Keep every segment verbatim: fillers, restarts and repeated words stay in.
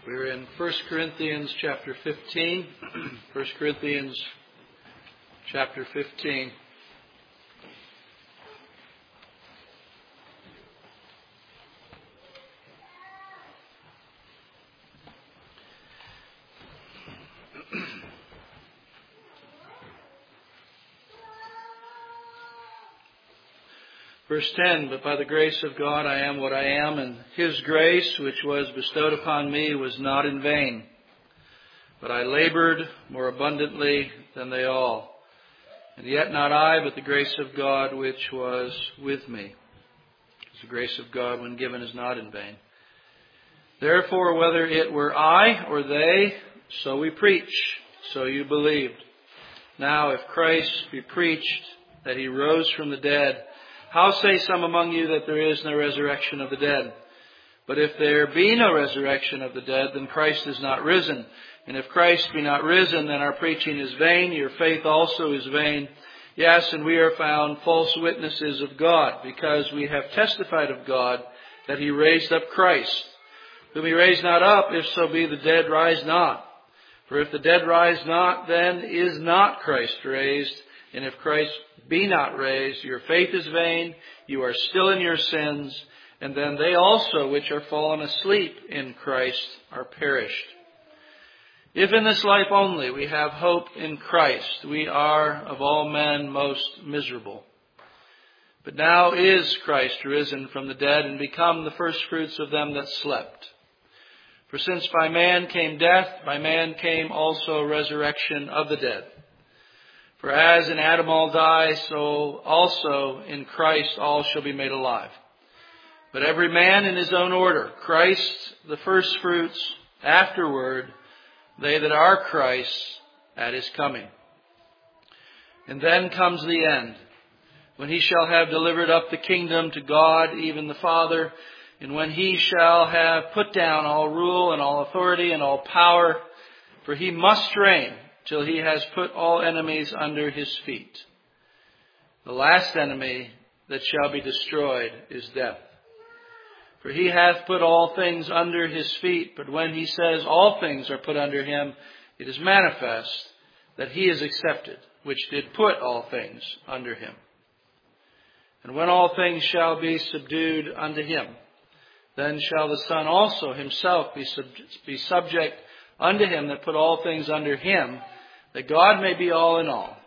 We're in First Corinthians chapter fifteen. First Corinthians chapter fifteen. Verse ten, but by the grace of God I am what I am, and His grace which was bestowed upon me was not in vain. But I labored more abundantly than they all. And yet not I, but the grace of God which was with me. Because the grace of God when given is not in vain. Therefore, whether it were I or they, so we preach, so you believed. Now if Christ be preached that He rose from the dead, how say some among you that there is no resurrection of the dead? But if there be no resurrection of the dead, then Christ is not risen. And if Christ be not risen, then our preaching is vain, your faith also is vain. Yes, and we are found false witnesses of God, because we have testified of God that He raised up Christ, whom He raised not up, if so be the dead rise not. For if the dead rise not, then is not Christ raised. And if Christ be not raised, your faith is vain, you are still in your sins, and then they also which are fallen asleep in Christ are perished. If in this life only we have hope in Christ, we are of all men most miserable. But now is Christ risen from the dead and become the firstfruits of them that slept. For since by man came death, by man came also resurrection of the dead. For as in Adam all die, so also in Christ all shall be made alive. But every man in his own order, Christ the firstfruits, afterward they that are Christ's at His coming. And then comes the end, when He shall have delivered up the kingdom to God, even the Father, and when He shall have put down all rule and all authority and all power, for He must reign till He has put all enemies under His feet. The last enemy that shall be destroyed is death. For He hath put all things under His feet, but when He says all things are put under Him, it is manifest that He is accepted, which did put all things under Him. And when all things shall be subdued unto Him, then shall the Son also Himself be, sub- be subject unto Him that put all things under Him, that God may be all in all.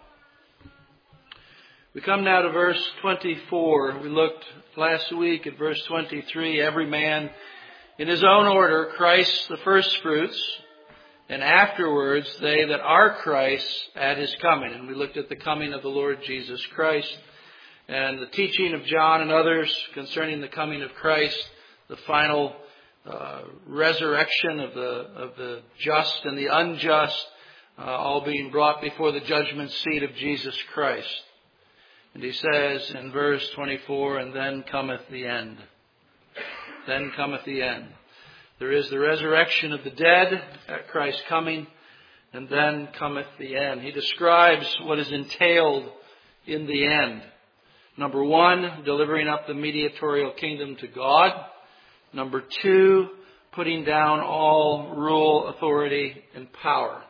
We come now to verse twenty-four. We looked last week at verse twenty-three. Every man in his own order, Christ the firstfruits, and afterwards they that are Christ at His coming. And we looked at the coming of the Lord Jesus Christ and the teaching of John and others concerning the coming of Christ, the final uh, resurrection of the of the just and the unjust, Uh, all being brought before the judgment seat of Jesus Christ. And he says in verse twenty-four, and then cometh the end. Then cometh the end. There is the resurrection of the dead at Christ's coming, and then cometh the end. He describes what is entailed in the end. Number one, delivering up the mediatorial kingdom to God. Number two, putting down all rule, authority, and power.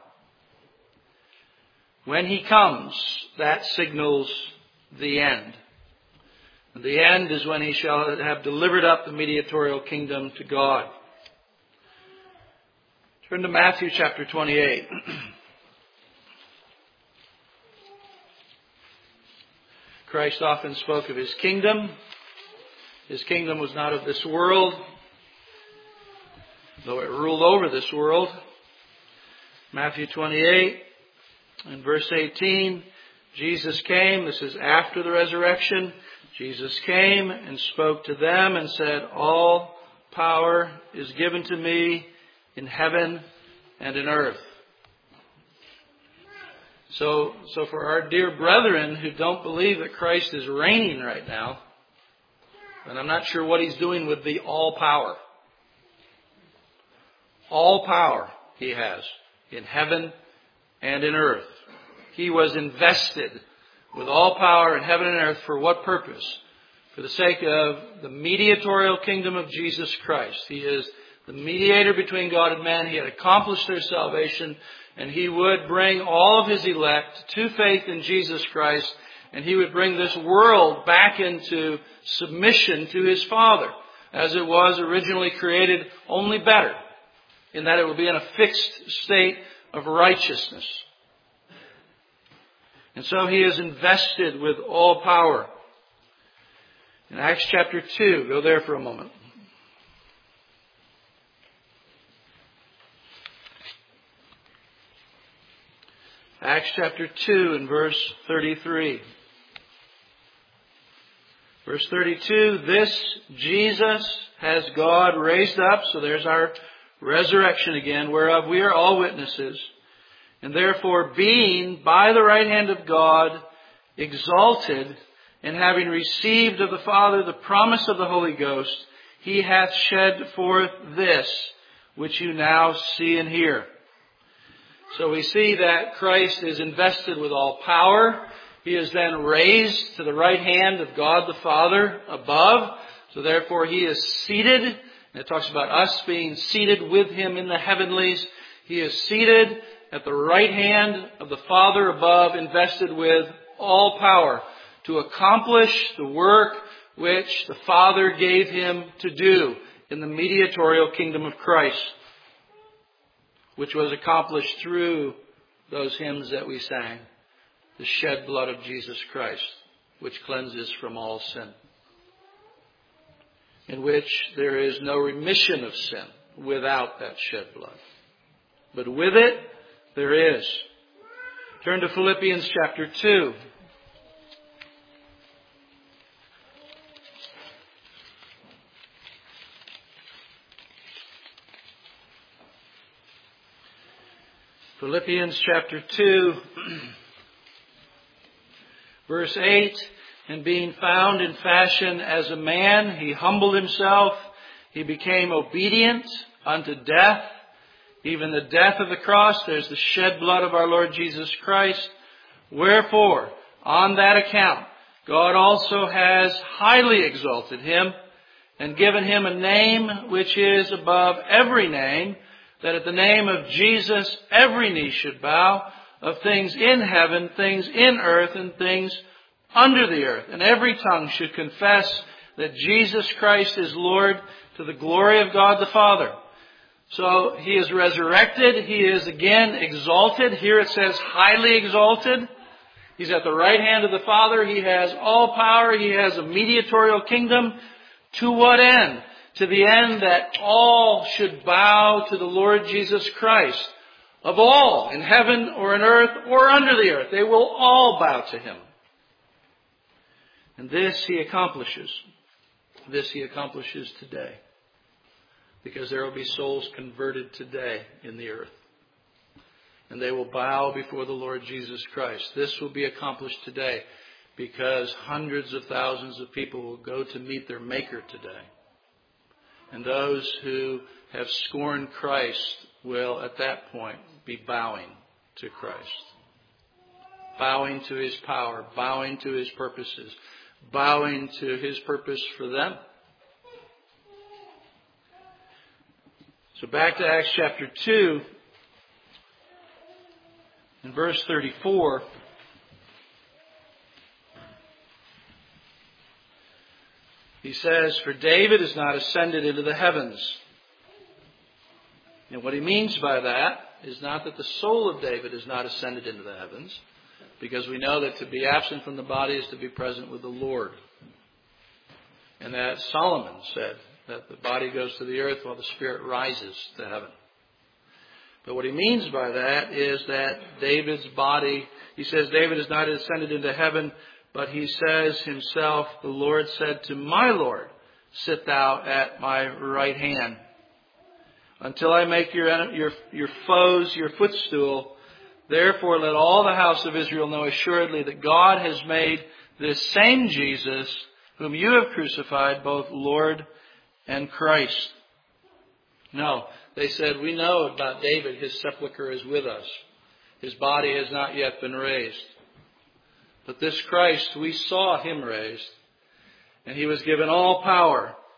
When He comes, that signals the end. And the end is when He shall have delivered up the mediatorial kingdom to God. Turn to Matthew chapter twenty-eight. Christ often spoke of His kingdom. His kingdom was not of this world, though it ruled over this world. Matthew twenty-eight. In verse eighteen, Jesus came. This is after the resurrection. Jesus came and spoke to them and said, all power is given to me in heaven and in earth. So, so for our dear brethren who don't believe that Christ is reigning right now, and I'm not sure what He's doing with the all power. All power He has in heaven and in earth. He was invested with all power in heaven and earth for what purpose? For the sake of the mediatorial kingdom of Jesus Christ. He is the mediator between God and man. He had accomplished their salvation, and He would bring all of His elect to faith in Jesus Christ, and He would bring this world back into submission to His Father, as it was originally created, only better, in that it will be in a fixed state of righteousness. And so He is invested with all power. In Acts chapter two, go there for a moment. Acts chapter two and verse thirty-three. Verse thirty-two, this Jesus has God raised up, so there's our resurrection again, whereof we are all witnesses. And therefore, being by the right hand of God exalted, and having received of the Father the promise of the Holy Ghost, He hath shed forth this, which you now see and hear. So we see that Christ is invested with all power. He is then raised to the right hand of God the Father above. So therefore He is seated. And it talks about us being seated with Him in the heavenlies. He is seated at the right hand of the Father above, invested with all power to accomplish the work which the Father gave Him to do in the mediatorial kingdom of Christ, which was accomplished through those hymns that we sang, the shed blood of Jesus Christ, which cleanses from all sin, in which there is no remission of sin without that shed blood. But with it, there is. Turn to Philippians chapter two. Philippians chapter two, verse eight, and being found in fashion as a man, He humbled Himself. He became obedient unto death, even the death of the cross. There's the shed blood of our Lord Jesus Christ. Wherefore, on that account, God also has highly exalted Him and given Him a name which is above every name, that at the name of Jesus every knee should bow, of things in heaven, things in earth, and things under the earth. And every tongue should confess that Jesus Christ is Lord, to the glory of God the Father. So He is resurrected. He is again exalted. Here it says highly exalted. He's at the right hand of the Father. He has all power. He has a mediatorial kingdom. To what end? To the end that all should bow to the Lord Jesus Christ. Of all, in heaven or in earth or under the earth. They will all bow to Him. And this He accomplishes. This He accomplishes today. Because there will be souls converted today in the earth. And they will bow before the Lord Jesus Christ. This will be accomplished today because hundreds of thousands of people will go to meet their Maker today. And those who have scorned Christ will, at that point, be bowing to Christ. Bowing to His power, bowing to His purposes, bowing to His purpose for them. So back to Acts chapter two, in verse thirty-four. He says, for David is not ascended into the heavens. And what he means by that is not that the soul of David is not ascended into the heavens, because we know that to be absent from the body is to be present with the Lord. And that Solomon said that the body goes to the earth while the spirit rises to heaven. But what he means by that is that David's body, he says David is not ascended into heaven, but he says himself, the Lord said to my Lord, sit thou at my right hand, until I make your, your, your foes your footstool. Therefore let all the house of Israel know assuredly that God has made this same Jesus, whom you have crucified, both Lord and Christ. No, they said, we know about David, his sepulchre is with us. His body has not yet been raised. But this Christ, we saw Him raised. And He was given all power.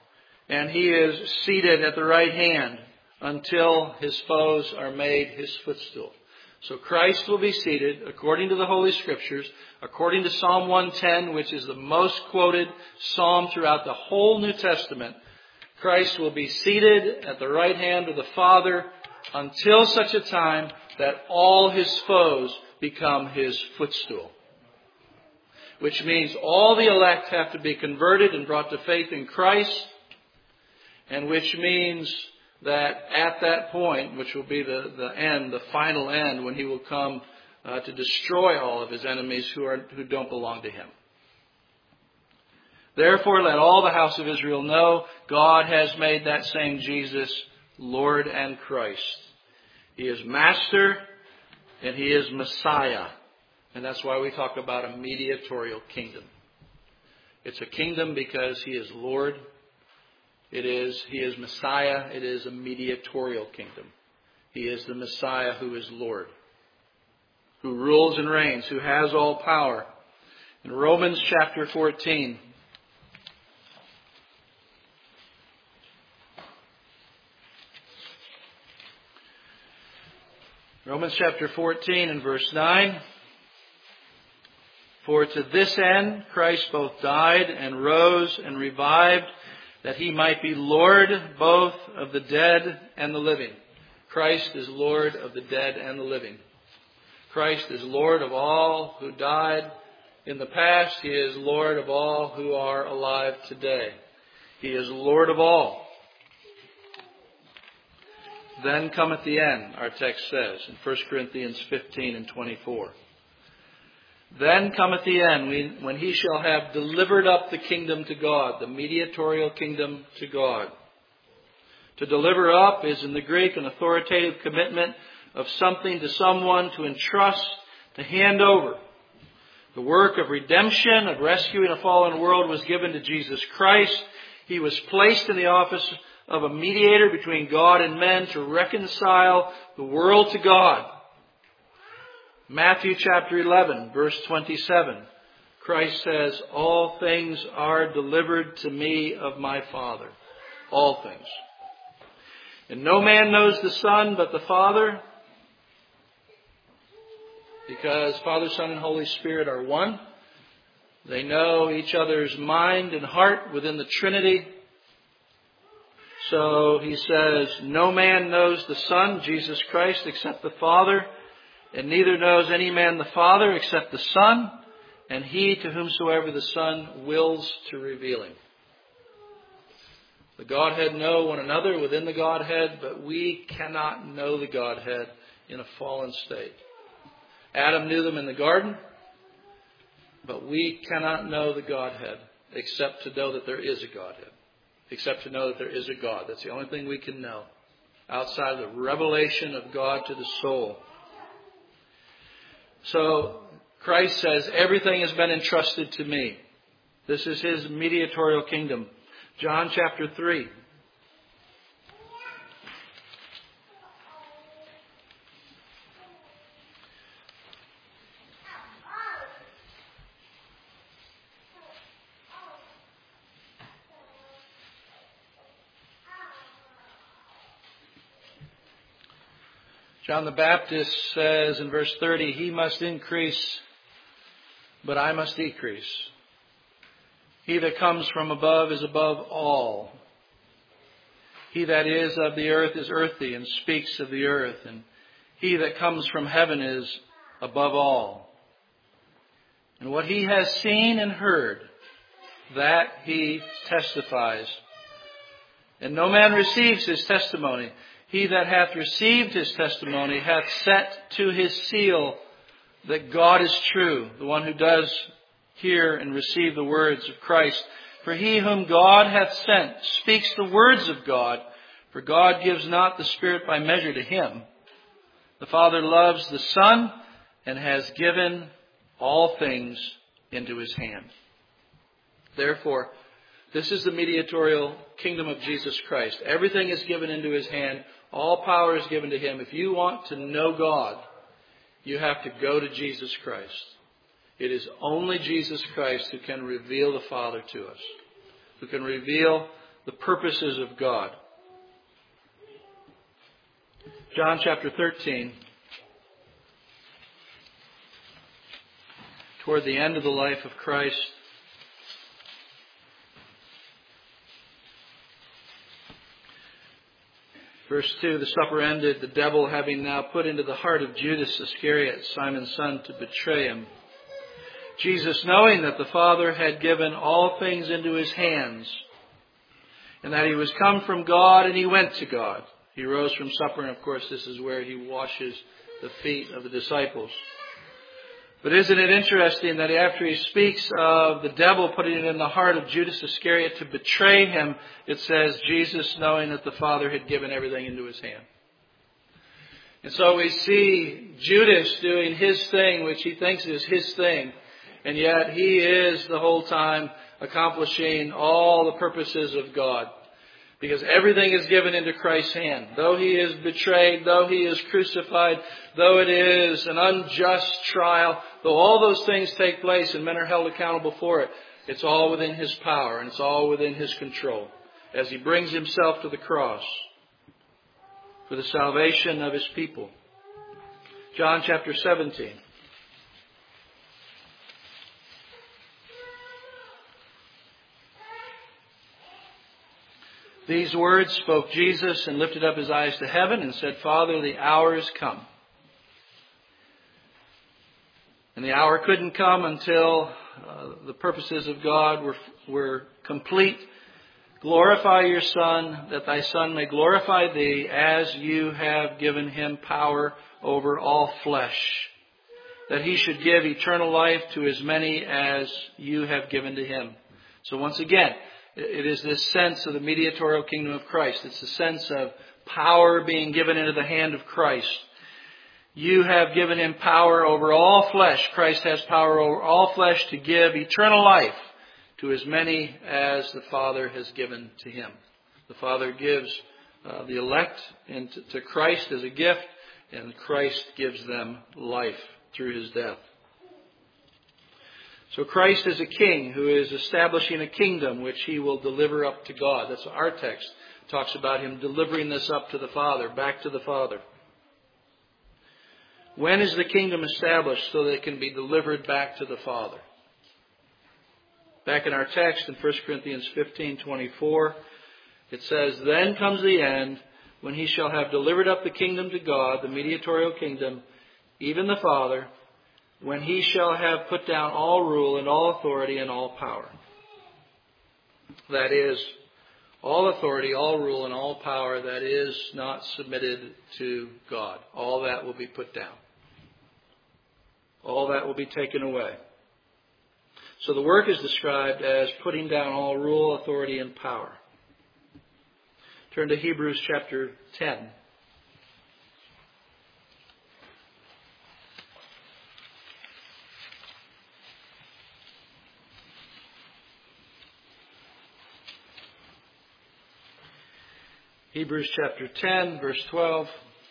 And He is seated at the right hand until His foes are made His footstool. So Christ will be seated according to the Holy Scriptures, according to Psalm one ten, which is the most quoted psalm throughout the whole New Testament. Christ will be seated at the right hand of the Father until such a time that all His foes become His footstool. Which means all the elect have to be converted and brought to faith in Christ. And which means that at that point, which will be the, the end, the final end, when He will come uh, to destroy all of His enemies who are who don't belong to Him. Therefore, let all the house of Israel know God has made that same Jesus Lord and Christ. He is Master and He is Messiah. And that's why we talk about a mediatorial kingdom. It's a kingdom because He is Lord. It is, He is Messiah. It is a mediatorial kingdom. He is the Messiah who is Lord, who rules and reigns, who has all power. In Romans chapter fourteen, Romans chapter fourteen and verse nine. For to this end Christ both died and rose and revived, that He might be Lord both of the dead and the living. Christ is Lord of the dead and the living. Christ is Lord of all who died in the past. He is Lord of all who are alive today. He is Lord of all. Then cometh the end, our text says in First Corinthians fifteen and twenty-four. Then cometh the end, when He shall have delivered up the kingdom to God, the mediatorial kingdom to God. To deliver up is in the Greek an authoritative commitment of something to someone, to entrust, to hand over. The work of redemption, of rescuing a fallen world, was given to Jesus Christ. He was placed in the office of a mediator between God and men to reconcile the world to God. Matthew chapter eleven, verse twenty-seven. Christ says, all things are delivered to me of my Father. All things. And no man knows the Son but the Father, because Father, Son, and Holy Spirit are one. They know each other's mind and heart within the Trinity. So He says, no man knows the Son, Jesus Christ, except the Father. And neither knows any man the Father except the Son, and He to whomsoever the Son wills to reveal Him. The Godhead know one another within the Godhead, but we cannot know the Godhead in a fallen state. Adam knew them in the garden, but we cannot know the Godhead except to know that there is a Godhead. Except to know that there is a God. That's the only thing we can know outside of the revelation of God to the soul. So Christ says, everything has been entrusted to me. This is His mediatorial kingdom. John chapter three. John the Baptist says in verse thirty, He must increase, but I must decrease. He that comes from above is above all. He that is of the earth is earthy and speaks of the earth. And He that comes from heaven is above all. And what He has seen and heard, that He testifies. And no man receives His testimony. He that hath received His testimony hath set to his seal that God is true, the one who does hear and receive the words of Christ. For he whom God hath sent speaks the words of God, for God gives not the Spirit by measure to him. The Father loves the Son and has given all things into His hand. Therefore, this is the mediatorial kingdom of Jesus Christ. Everything is given into His hand. All power is given to Him. If you want to know God, you have to go to Jesus Christ. It is only Jesus Christ who can reveal the Father to us, who can reveal the the purposes of God. John chapter thirteen. Toward the end of the life of Christ, verse two, the supper ended, the devil having now put into the heart of Judas Iscariot, Simon's son, to betray him. Jesus, knowing that the Father had given all things into his hands, and that he was come from God and he went to God, he rose from supper, and of course this is where he washes the feet of the disciples. But isn't it interesting that after he speaks of the devil putting it in the heart of Judas Iscariot to betray him, it says, Jesus, knowing that the Father had given everything into his hand. And so we see Judas doing his thing, which he thinks is his thing, and yet he is the whole time accomplishing all the purposes of God. Because everything is given into Christ's hand. Though he is betrayed, though he is crucified, though it is an unjust trial, though all those things take place and men are held accountable for it, it's all within his power and it's all within his control as he brings himself to the cross for the salvation of his people. John chapter seventeen. These words spoke Jesus and lifted up his eyes to heaven and said, Father, the hour is come. And the hour couldn't come until uh, the purposes of God were, were complete. Glorify your Son, that thy Son may glorify thee, as you have given him power over all flesh, that he should give eternal life to as many as you have given to him. So once again, it is this sense of the mediatorial kingdom of Christ. It's the sense of power being given into the hand of Christ. You have given him power over all flesh. Christ has power over all flesh to give eternal life to as many as the Father has given to him. The Father gives uh, the elect into, to Christ as a gift, and Christ gives them life through his death. So Christ is a king who is establishing a kingdom which he will deliver up to God. That's what our text talks about, him delivering this up to the Father, back to the Father. When is the kingdom established so that it can be delivered back to the Father? Back in our text in First Corinthians fifteen twenty-four, it says, Then comes the end, when he shall have delivered up the kingdom to God, the mediatorial kingdom, even the Father, when he shall have put down all rule and all authority and all power. That is, all authority, all rule, and all power that is not submitted to God. All that will be put down. All that will be taken away. So the work is described as putting down all rule, authority, and power. Turn to Hebrews chapter ten. Hebrews chapter ten, verse twelve.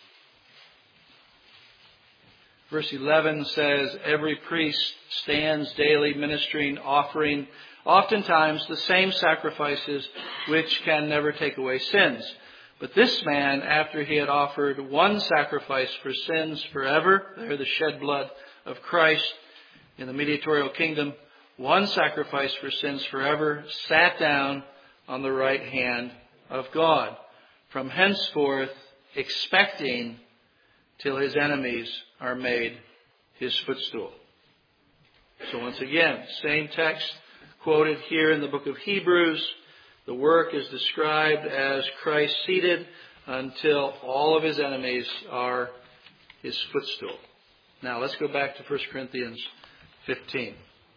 Verse eleven says, Every priest stands daily ministering, offering oftentimes the same sacrifices which can never take away sins. But this man, after he had offered one sacrifice for sins forever, there the shed blood of Christ in the mediatorial kingdom, one sacrifice for sins forever, sat down on the right hand of God, from henceforth expecting till his enemies are made his footstool. So once again, same text quoted here in the book of Hebrews. The work is described as Christ seated until all of his enemies are his footstool. Now let's go back to First Corinthians fifteen.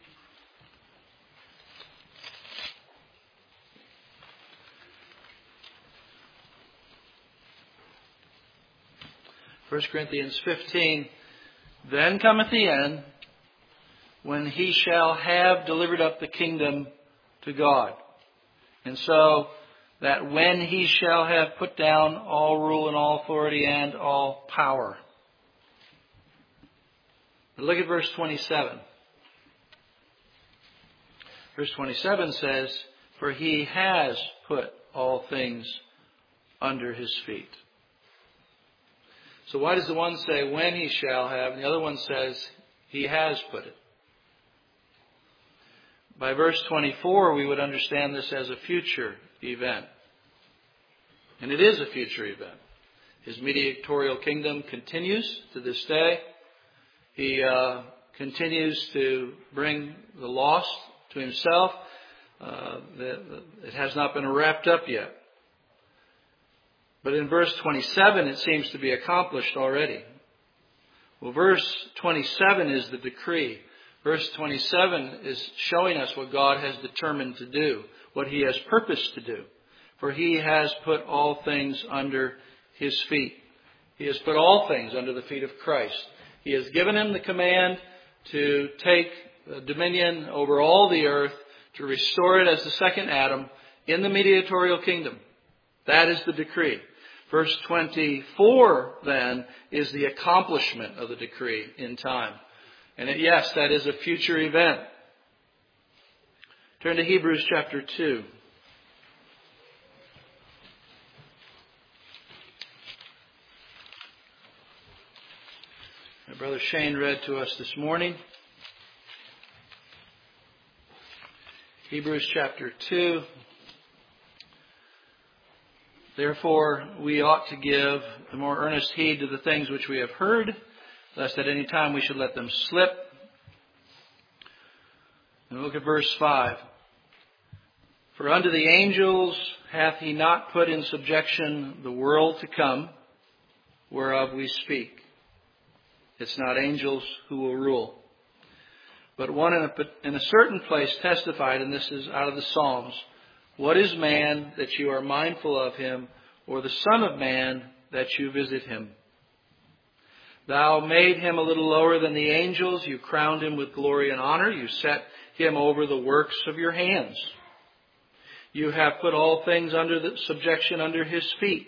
First Corinthians fifteen, Then cometh the end, when he shall have delivered up the kingdom to God. And so, that when he shall have put down all rule and all authority and all power. But look at verse twenty-seven. Verse twenty-seven says, For he has put all things under his feet. So why does the one say when he shall have, and the other one says he has put it? By verse twenty-four, we would understand this as a future event. And it is a future event. His mediatorial kingdom continues to this day. He uh, continues to bring the lost to himself. Uh, the, the, it has not been wrapped up yet. But in verse twenty-seven, it seems to be accomplished already. Well, verse twenty-seven is the decree. Verse twenty-seven is showing us what God has determined to do, what he has purposed to do. For he has put all things under his feet. He has put all things under the feet of Christ. He has given him the command to take dominion over all the earth, to restore it as the second Adam in the mediatorial kingdom. That is the decree. Verse twenty-four, then, is the accomplishment of the decree in time. And it, yes, that is a future event. Turn to Hebrews chapter two. My brother Shane read to us this morning. Hebrews chapter two. Therefore, we ought to give the more earnest heed to the things which we have heard, lest at any time we should let them slip. And look at verse five. For unto the angels hath he not put in subjection the world to come, whereof we speak. It's not angels who will rule. But one in a, in a certain place testified, and this is out of the Psalms, what is man that you are mindful of him, or the Son of Man that you visit him? Thou made him a little lower than the angels. You crowned him with glory and honor. You set him over the works of your hands. You have put all things under the subjection under his feet.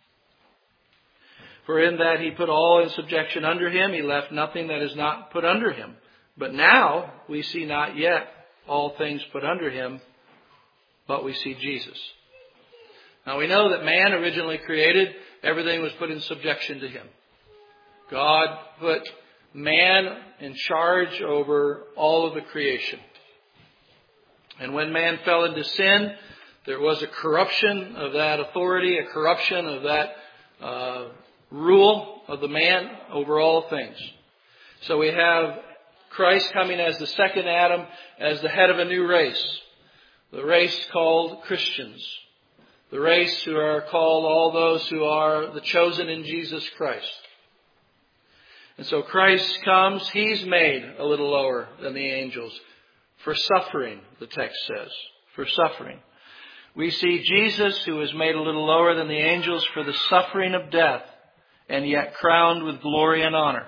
For in that he put all in subjection under him, he left nothing that is not put under him. But now we see not yet all things put under him, but we see Jesus. Now we know that man originally created, everything was put in subjection to him. God put man in charge over all of the creation. And when man fell into sin, there was a corruption of that authority, a corruption of that uh, rule of the man over all things. So we have Christ coming as the second Adam, as the head of a new race. The race called Christians. The race who are called all those who are the chosen in Jesus Christ. And so Christ comes, he's made a little lower than the angels for suffering, the text says, for suffering. We see Jesus, who is made a little lower than the angels for the suffering of death, and yet crowned with glory and honor.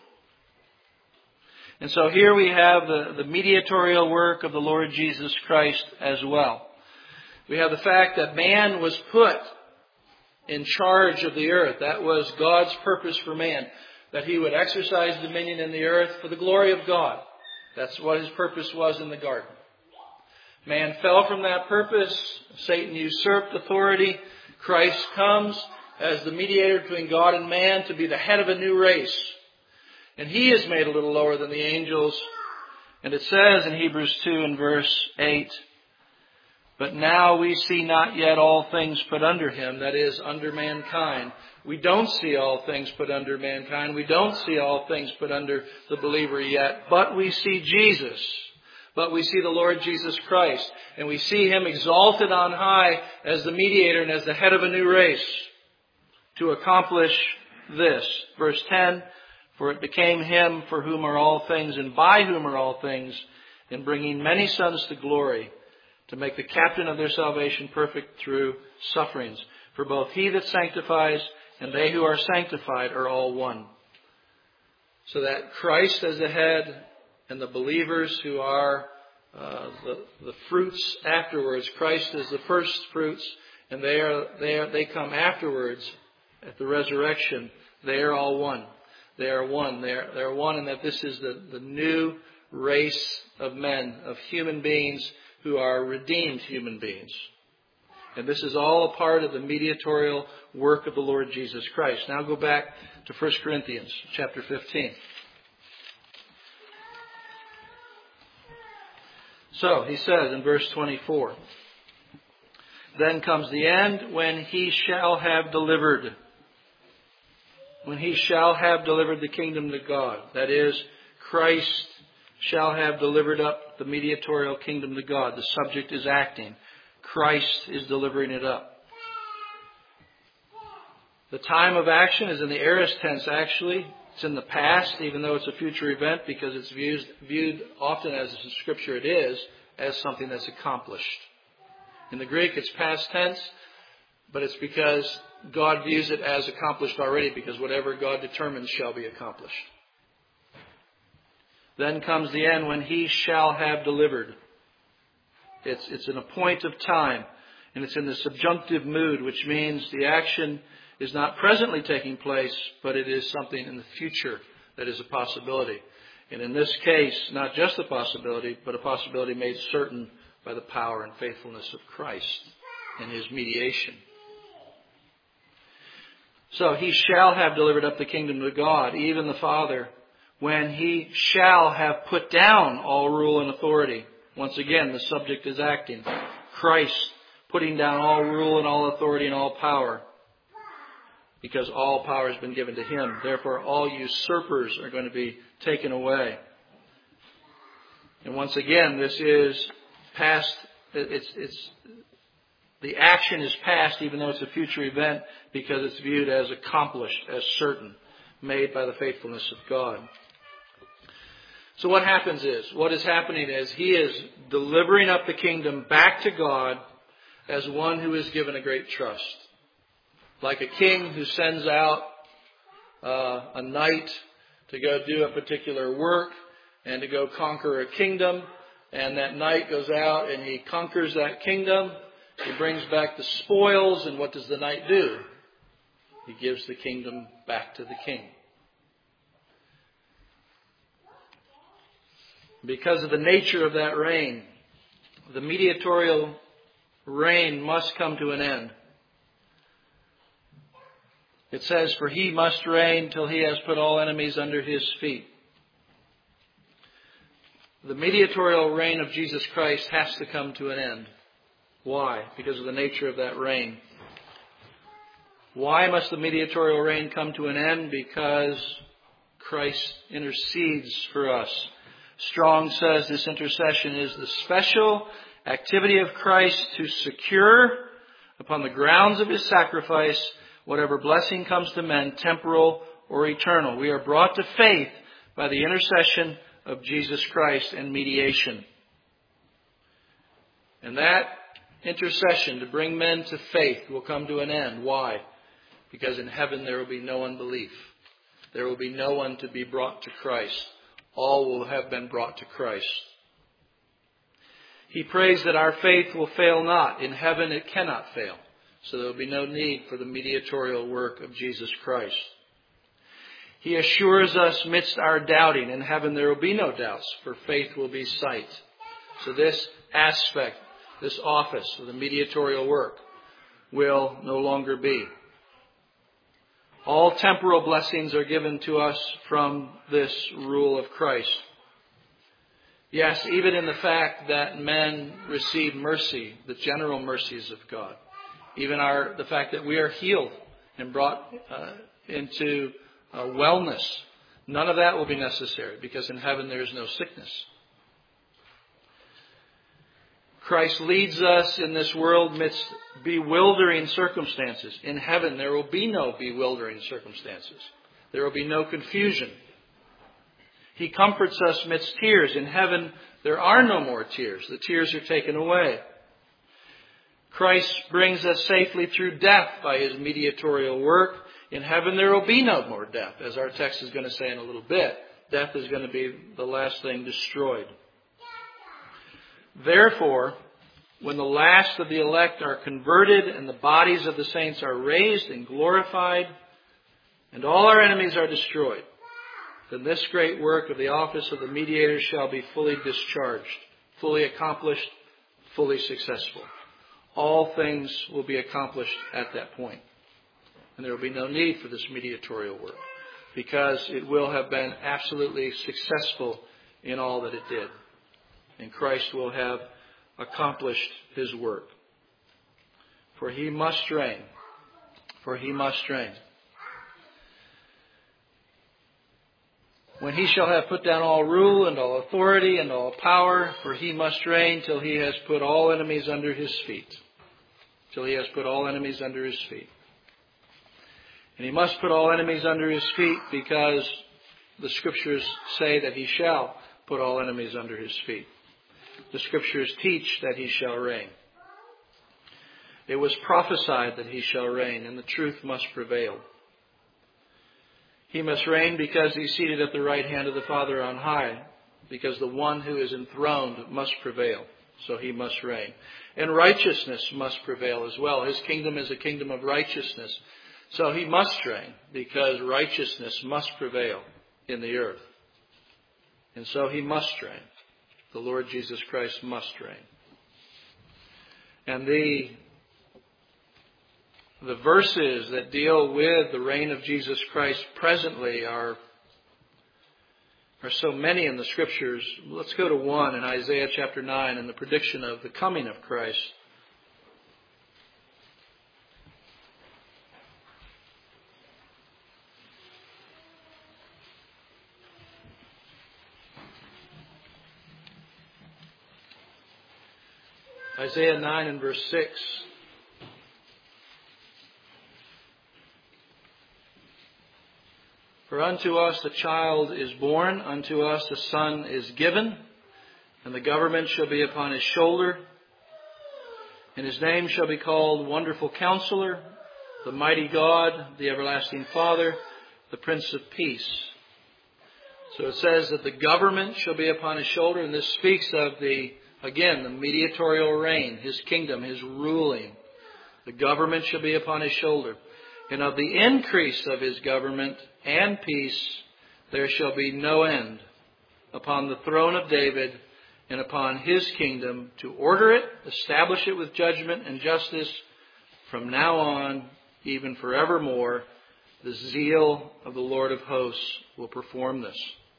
And so here we have the, the mediatorial work of the Lord Jesus Christ as well. We have the fact that man was put in charge of the earth. That was God's purpose for man, that he would exercise dominion in the earth for the glory of God. That's what his purpose was in the garden. Man fell from that purpose. Satan usurped authority. Christ comes as the mediator between God and man to be the head of a new race. And he is made a little lower than the angels. And it says in Hebrews two and verse eight, but now we see not yet all things put under him, that is, under mankind. We don't see all things put under mankind. We don't see all things put under the believer yet. But we see Jesus. But we see the Lord Jesus Christ. And we see him exalted on high as the mediator and as the head of a new race to accomplish this. Verse ten, for it became him for whom are all things and by whom are all things, in bringing many sons to glory, to make the captain of their salvation perfect through sufferings. For both he that sanctifies and they who are sanctified are all one. So that Christ as the head and the believers who are uh, the, the fruits afterwards, Christ is the first fruits, and they are they are they come afterwards at the resurrection. They are all one. They are one. They are, they are one in that this is the, the new race of men, of human beings who are redeemed human beings. And this is all a part of the mediatorial work of the Lord Jesus Christ. Now go back to First Corinthians chapter fifteen. So he says in verse twenty-four, then comes the end when he shall have delivered. When he shall have delivered the kingdom to God. That is, Christ shall have delivered up the mediatorial kingdom to God. The subject is acting. Christ is delivering it up. The time of action is in the aorist tense, actually. It's in the past, even though it's a future event, because it's viewed, viewed often, as in Scripture it is, as something that's accomplished. In the Greek, it's past tense, but it's because God views it as accomplished already, because whatever God determines shall be accomplished. Then comes the end when he shall have delivered. It's, it's in a point of time, and it's in the subjunctive mood, which means the action is not presently taking place, but it is something in the future that is a possibility. And in this case, not just a possibility, but a possibility made certain by the power and faithfulness of Christ and his mediation. So he shall have delivered up the kingdom to God, even the Father, when he shall have put down all rule and authority. Once again, the subject is acting. Christ putting down all rule and all authority and all power, because all power has been given to him. Therefore, all usurpers are going to be taken away. And once again, this is past. It's, it's the action is past, even though it's a future event, because it's viewed as accomplished, as certain, made by the faithfulness of God. So what happens is, what is happening is, he is delivering up the kingdom back to God as one who is given a great trust. Like a king who sends out uh, a knight to go do a particular work and to go conquer a kingdom. And that knight goes out and he conquers that kingdom. He brings back the spoils. And what does the knight do? He gives the kingdom back to the king. Because of the nature of that reign, the mediatorial reign must come to an end. It says, for he must reign till he has put all enemies under his feet. The mediatorial reign of Jesus Christ has to come to an end. Why? Because of the nature of that reign. Why must the mediatorial reign come to an end? Because Christ intercedes for us. Strong says this intercession is the special activity of Christ to secure, upon the grounds of his sacrifice, whatever blessing comes to men, temporal or eternal. We are brought to faith by the intercession of Jesus Christ and mediation. And that intercession to bring men to faith will come to an end. Why? Because in heaven there will be no unbelief. There will be no one to be brought to Christ. All will have been brought to Christ. He prays that our faith will fail not. In heaven it cannot fail. So there will be no need for the mediatorial work of Jesus Christ. He assures us midst our doubting. In heaven there will be no doubts, for faith will be sight. So this aspect, this office of the mediatorial work will no longer be. All temporal blessings are given to us from this rule of Christ. Yes, even in the fact that men receive mercy, the general mercies of God. Even our the fact that we are healed and brought uh, into uh, wellness. None of that will be necessary, because in heaven there is no sickness. Christ leads us in this world midst bewildering circumstances. In heaven there will be no bewildering circumstances. There will be no confusion. He comforts us midst tears. In heaven there are no more tears. The tears are taken away. Christ brings us safely through death by his mediatorial work. In heaven there will be no more death. As our text is going to say in a little bit, death is going to be the last thing destroyed. Therefore, when the last of the elect are converted and the bodies of the saints are raised and glorified, and all our enemies are destroyed, then this great work of the office of the mediator shall be fully discharged, fully accomplished, fully successful. all things will be accomplished at that point. And there will be no need for this mediatorial work, because it will have been absolutely successful in all that it did. And Christ will have accomplished his work. For he must reign. For he must reign. When he shall have put down all rule and all authority and all power, for he must reign till he has put all enemies under his feet. Till he has put all enemies under his feet. And he must put all enemies under his feet because the Scriptures say that he shall put all enemies under his feet. The Scriptures teach that he shall reign. It was prophesied that he shall reign, and the truth must prevail. He must reign because he's seated at the right hand of the Father on high, because the one who is enthroned must prevail. So he must reign. And righteousness must prevail as well. His kingdom is a kingdom of righteousness. So he must reign because righteousness must prevail in the earth. And so he must reign. The Lord Jesus Christ must reign. And the, the verses that deal with the reign of Jesus Christ presently are, are so many in the Scriptures. Let's go to one in Isaiah chapter nine and the prediction of the coming of Christ. Isaiah nine and verse six. For unto us a child is born, unto us a son is given, and the government shall be upon his shoulder, and his name shall be called Wonderful Counselor, the Mighty God, the Everlasting Father, the Prince of Peace. So it says that the government shall be upon his shoulder, and this speaks of the Again, the mediatorial reign, his kingdom, his ruling. The government shall be upon his shoulder. And of the increase of his government and peace there shall be no end upon the throne of David and upon his kingdom, to order it, establish it with judgment and justice from now on, even forevermore. The zeal of the Lord of hosts will perform this.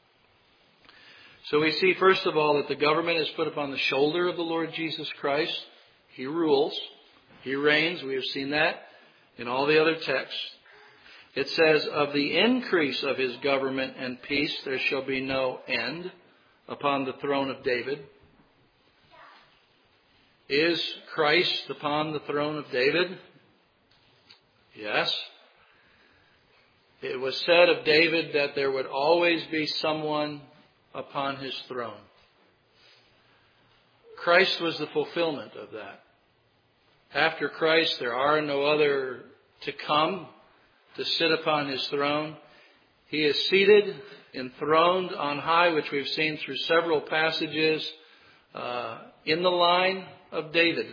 So we see, first of all, that the government is put upon the shoulder of the Lord Jesus Christ. He rules. He reigns. We have seen that in all the other texts. It says, of the increase of his government and peace there shall be no end upon the throne of David. Is Christ upon the throne of David? Yes. It was said of David that there would always be someone upon his throne. Christ was the fulfillment of that. After Christ, there are no other to come to sit upon his throne. He is seated, enthroned on high, which we've seen through several passages, uh, in the line of David.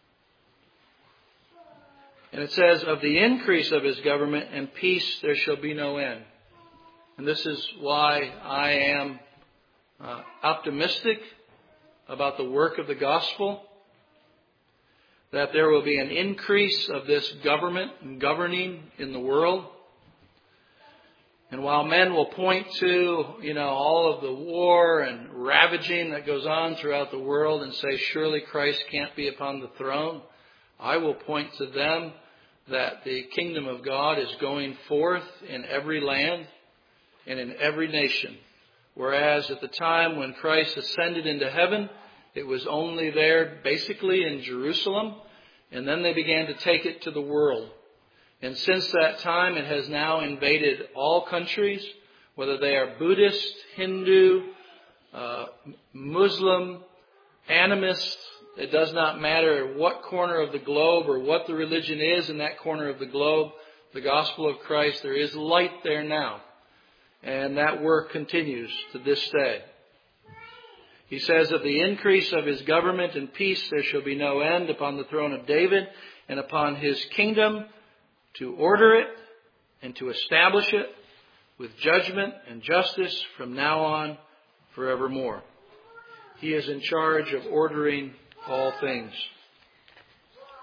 And it says, of the increase of his government and peace there shall be no end. And this is why I am Uh, optimistic about the work of the gospel, that there will be an increase of this government and governing in the world. And while men will point to, you know, all of the war and ravaging that goes on throughout the world and say, surely Christ can't be upon the throne, I will point to them that the kingdom of God is going forth in every land and in every nation. Whereas at the time when Christ ascended into heaven, it was only there basically in Jerusalem, and then they began to take it to the world. And since that time, it has now invaded all countries, whether they are Buddhist, Hindu, uh, Muslim, animist. It does not matter what corner of the globe or what the religion is in that corner of the globe. The gospel of Christ, there is light there now. And that work continues to this day. He says, of the increase of his government and peace there shall be no end upon the throne of David and upon his kingdom, to order it and to establish it with judgment and justice from now on forevermore. He is in charge of ordering all things.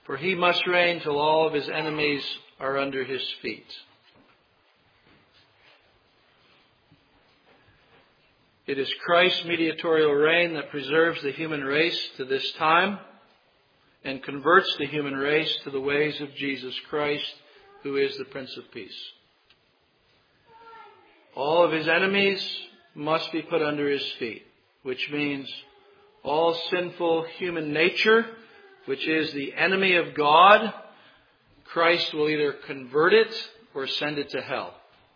For he must reign till all of his enemies are under his feet. It is Christ's mediatorial reign that preserves the human race to this time and converts the human race to the ways of Jesus Christ, who is the Prince of Peace. All of his enemies must be put under his feet, which means all sinful human nature, which is the enemy of God, Christ will either convert it or send it to hell.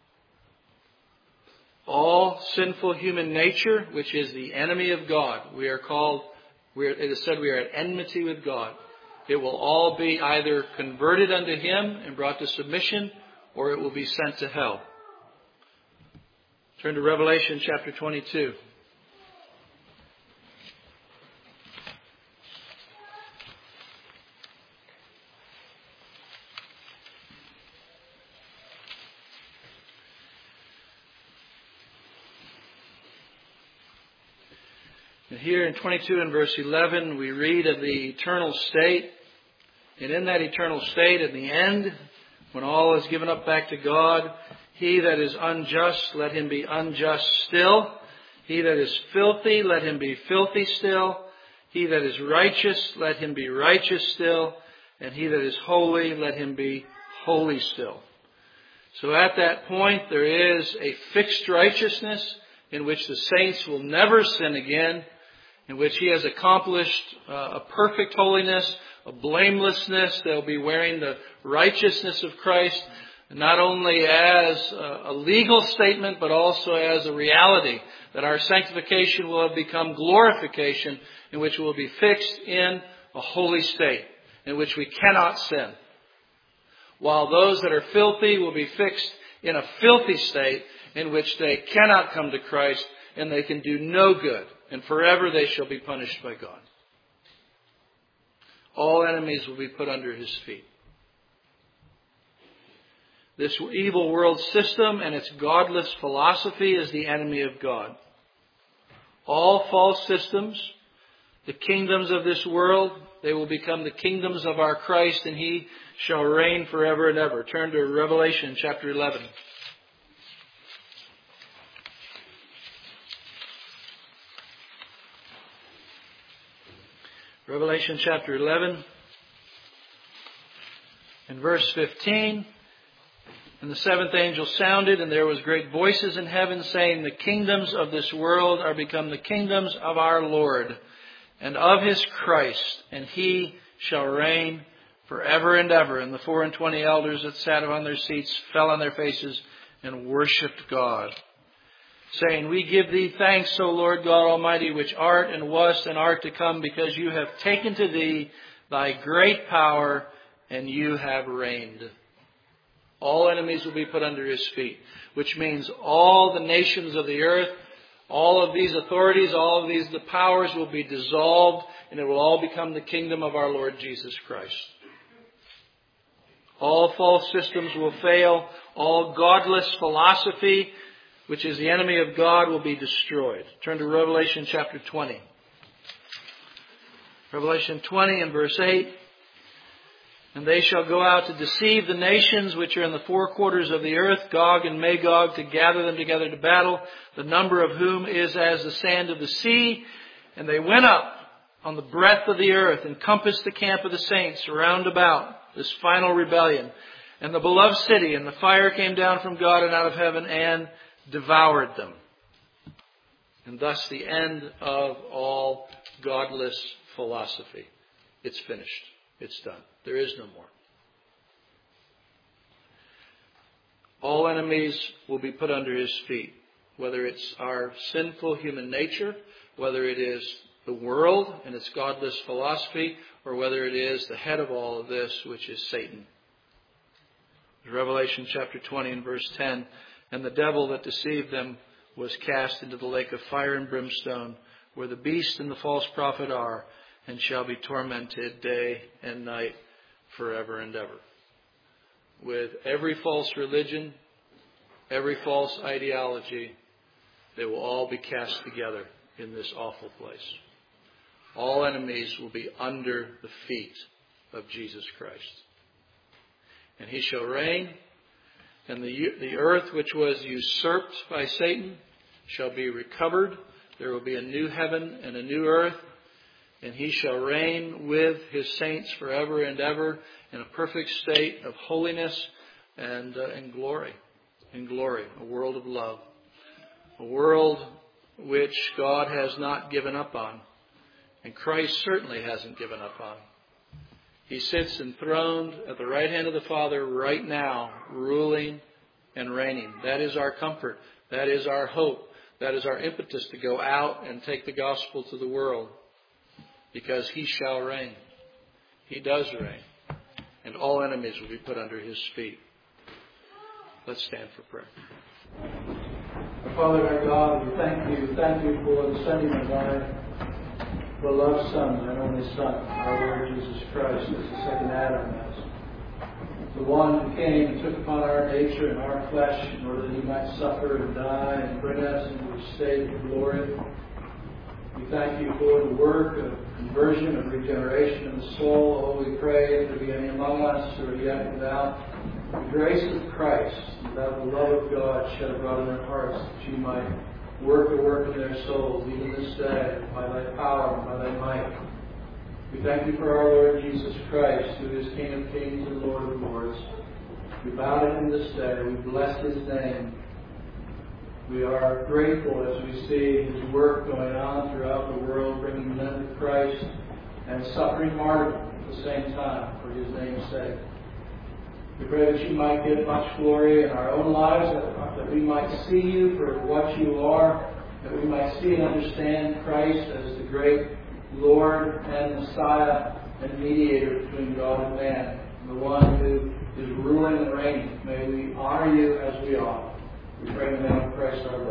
All sinful human nature, which is the enemy of God, we are called, we are, it is said we are at enmity with God. It will all be either converted unto him and brought to submission, or it will be sent to hell. Turn to Revelation chapter twenty-two. And here in twenty-two and verse eleven, we read of the eternal state. And in that eternal state, at the end, when all is given up back to God, he that is unjust, let him be unjust still. He that is filthy, let him be filthy still. He that is righteous, let him be righteous still. And he that is holy, let him be holy still. So at that point, there is a fixed righteousness in which the saints will never sin again, in which he has accomplished uh, a perfect holiness, a blamelessness. They'll be wearing the righteousness of Christ, not only as a legal statement, but also as a reality, that our sanctification will have become glorification, in which we will be fixed in a holy state, in which we cannot sin. While those that are filthy will be fixed in a filthy state, in which they cannot come to Christ, and they can do no good, and forever they shall be punished by God. All enemies will be put under his feet. This evil world system and its godless philosophy is the enemy of God. All false systems, the kingdoms of this world, they will become the kingdoms of our Christ, and he shall reign forever and ever. Turn to Revelation chapter eleven. Revelation chapter eleven, in verse fifteen. And the seventh angel sounded, and there was great voices in heaven saying, the kingdoms of this world are become the kingdoms of our Lord and of his Christ, and he shall reign forever and ever. And the four and twenty elders that sat upon their seats fell on their faces and worshipped God, saying, we give thee thanks, O Lord God Almighty, which art and wast and art to come, because you have taken to thee thy great power, and you have reigned. All enemies will be put under his feet, which means all the nations of the earth, all of these authorities, all of these the powers will be dissolved, and it will all become the kingdom of our Lord Jesus Christ. All false systems will fail. All godless philosophy, which is the enemy of God, will be destroyed. Turn to Revelation chapter twenty. Revelation twenty and verse eight. And they shall go out to deceive the nations which are in the four quarters of the earth, Gog and Magog, to gather them together to battle, the number of whom is as the sand of the sea. And they went up on the breadth of the earth, and compassed the camp of the saints round about, this final rebellion, and the beloved city. And the fire came down from God and out of heaven and devoured them. And thus the end of all godless philosophy. It's finished. It's done. There is no more. All enemies will be put under his feet, whether it's our sinful human nature, whether it is the world and its godless philosophy, or whether it is the head of all of this, which is Satan. Revelation chapter twenty and verse ten. And the devil that deceived them was cast into the lake of fire and brimstone, where the beast and the false prophet are, and shall be tormented day and night forever and ever. With every false religion, every false ideology, they will all be cast together in this awful place. All enemies will be under the feet of Jesus Christ. And he shall reign, and the, the earth which was usurped by Satan shall be recovered. There will be a new heaven and a new earth, and he shall reign with his saints forever and ever in a perfect state of holiness and uh, in glory. In glory, a world of love. A world which God has not given up on. And Christ certainly hasn't given up on. He sits enthroned at the right hand of the Father right now, ruling and reigning. That is our comfort. That is our hope. That is our impetus to go out and take the gospel to the world. Because he shall reign. He does reign. And all enemies will be put under his feet. Let's stand for prayer. Our Father, our God, we thank you. Thank you for the sending of our beloved Son, and only Son, our Lord Jesus Christ, as the second Adam, as the one who came and took upon our nature and our flesh in order that he might suffer and die and bring us into a state of glory. We thank you for the work of conversion and regeneration of the soul. Oh, we pray if there be any among us who are yet without the grace of Christ, without the love of God shed abroad in their hearts, that you might work a work in their souls, even this day, by thy power and by thy might. We thank you for our Lord Jesus Christ, who is King of kings and Lord of lords. We bow to him this day. We bless his name. We are grateful as we see his work going on throughout the world, bringing men to Christ and suffering martyrdom at the same time for his name's sake. We pray that you might get much glory in our own lives, that, that we might see you for what you are, that we might see and understand Christ as the great Lord and Messiah and mediator between God and man, the one who is ruling and reigning. May we honor you as we ought. We pray in the name of Christ our Lord.